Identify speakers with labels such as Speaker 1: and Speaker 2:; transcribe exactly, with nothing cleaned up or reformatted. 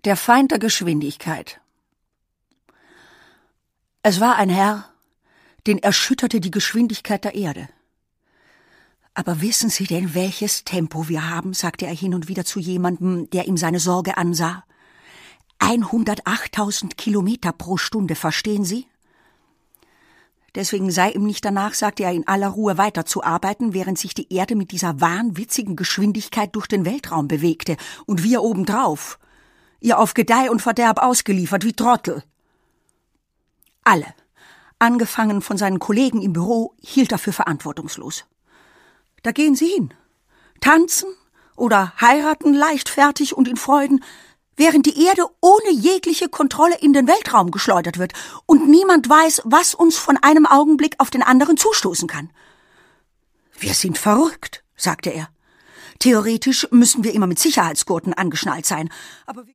Speaker 1: Der Feind der Geschwindigkeit. Es war ein Herr, den erschütterte die Geschwindigkeit der Erde. »Aber wissen Sie denn, welches Tempo wir haben?« sagte er hin und wieder zu jemandem, der ihm seine Sorge ansah. hundertachttausend Kilometer pro Stunde, verstehen Sie? Deswegen sei ihm nicht danach, sagte er, in aller Ruhe weiterzuarbeiten, während sich die Erde mit dieser wahnwitzigen Geschwindigkeit durch den Weltraum bewegte und wir obendrauf, ihr auf Gedeih und Verderb ausgeliefert wie Trottel. Alle, angefangen von seinen Kollegen im Büro, hielt er für verantwortungslos. Da gehen sie hin, tanzen oder heiraten leichtfertig und in Freuden, während die Erde ohne jegliche Kontrolle in den Weltraum geschleudert wird und niemand weiß, was uns von einem Augenblick auf den anderen zustoßen kann. »Wir sind verrückt«, sagte er. »Theoretisch müssen wir immer mit Sicherheitsgurten angeschnallt sein, aber